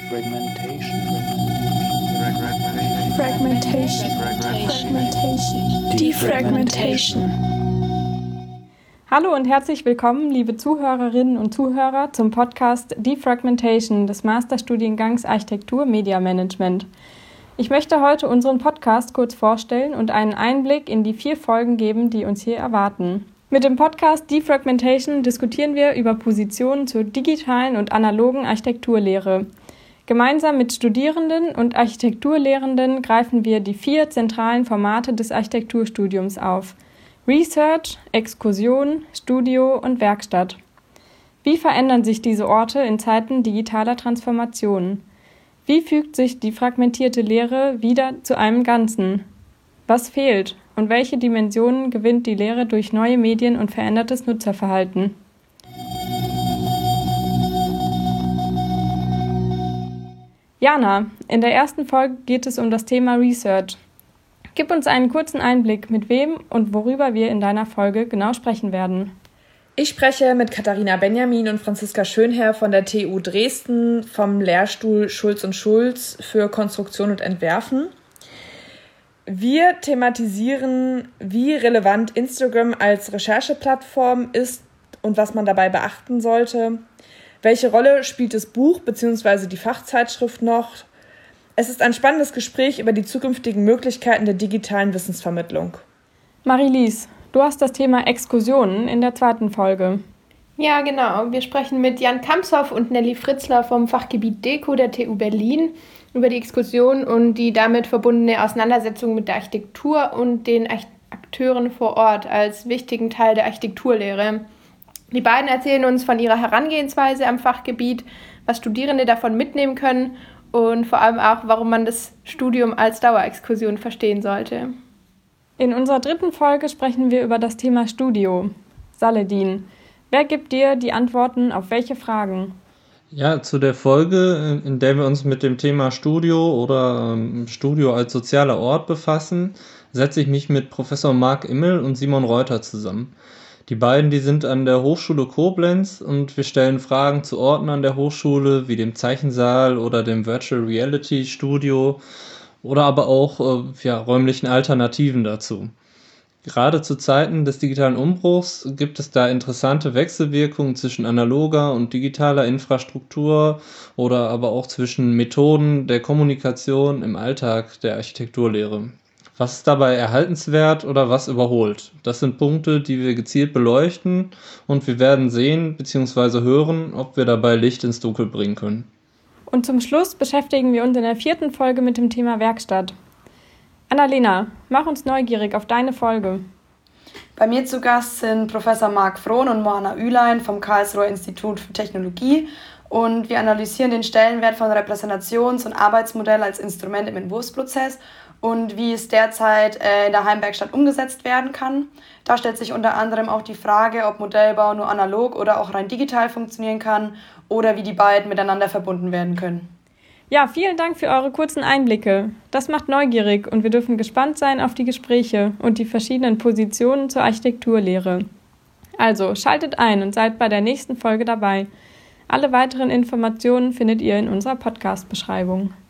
Defragmentation. Hallo und herzlich willkommen, liebe Zuhörerinnen und Zuhörer, zum Podcast Defragmentation des Masterstudiengangs Architektur Media Management. Ich möchte heute unseren Podcast kurz vorstellen und einen Einblick in die 4 Folgen geben, die uns hier erwarten. Mit dem Podcast Defragmentation diskutieren wir über Positionen zur digitalen und analogen Architekturlehre. Gemeinsam mit Studierenden und Architekturlehrenden greifen wir die 4 zentralen Formate des Architekturstudiums auf: Research, Exkursion, Studio und Werkstatt. Wie verändern sich diese Orte in Zeiten digitaler Transformation? Wie fügt sich die fragmentierte Lehre wieder zu einem Ganzen? Was fehlt und welche Dimensionen gewinnt die Lehre durch neue Medien und verändertes Nutzerverhalten? Jana, in der ersten Folge geht es um das Thema Research. Gib uns einen kurzen Einblick, mit wem und worüber wir in deiner Folge genau sprechen werden. Ich spreche mit Katharina Benjamin und Franziska Schönherr von der TU Dresden vom Lehrstuhl Schulz & Schulz für Konstruktion und Entwerfen. Wir thematisieren, wie relevant Instagram als Rechercheplattform ist und was man dabei beachten sollte. Welche Rolle spielt das Buch bzw. die Fachzeitschrift noch? Es ist ein spannendes Gespräch über die zukünftigen Möglichkeiten der digitalen Wissensvermittlung. Marie-Lise, du hast das Thema Exkursionen in der 2. Folge. Ja, genau. Wir sprechen mit Jan Kamshoff und Nelly Fritzler vom Fachgebiet Deko der TU Berlin über die Exkursion und die damit verbundene Auseinandersetzung mit der Architektur und den Akteuren vor Ort als wichtigen Teil der Architekturlehre. Die beiden erzählen uns von ihrer Herangehensweise am Fachgebiet, was Studierende davon mitnehmen können und vor allem auch, warum man das Studium als Dauerexkursion verstehen sollte. In unserer 3. Folge sprechen wir über das Thema Studio. Saladin, wer gibt dir die Antworten auf welche Fragen? Ja, zu der Folge, in der wir uns mit dem Thema Studio oder Studio als sozialer Ort befassen, setze ich mich mit Professor Marc Immel und Simon Reuter zusammen. Die beiden, die sind an der Hochschule Koblenz und wir stellen Fragen zu Orten an der Hochschule, wie dem Zeichensaal oder dem Virtual Reality Studio oder aber auch räumlichen Alternativen dazu. Gerade zu Zeiten des digitalen Umbruchs gibt es da interessante Wechselwirkungen zwischen analoger und digitaler Infrastruktur oder aber auch zwischen Methoden der Kommunikation im Alltag der Architekturlehre. Was ist dabei erhaltenswert oder was überholt? Das sind Punkte, die wir gezielt beleuchten und wir werden sehen bzw. hören, ob wir dabei Licht ins Dunkel bringen können. Und zum Schluss beschäftigen wir uns in der 4. Folge mit dem Thema Werkstatt. Annalena, mach uns neugierig auf deine Folge. Bei mir zu Gast sind Professor Marc Frohn und Moana Ülein vom Karlsruher Institut für Technologie und wir analysieren den Stellenwert von Repräsentations- und Arbeitsmodell als Instrument im Entwurfsprozess und wie es derzeit in der Heimwerkstatt umgesetzt werden kann. Da stellt sich unter anderem auch die Frage, ob Modellbau nur analog oder auch rein digital funktionieren kann oder wie die beiden miteinander verbunden werden können. Ja, vielen Dank für eure kurzen Einblicke. Das macht neugierig und wir dürfen gespannt sein auf die Gespräche und die verschiedenen Positionen zur Architekturlehre. Also schaltet ein und seid bei der nächsten Folge dabei. Alle weiteren Informationen findet ihr in unserer Podcast-Beschreibung.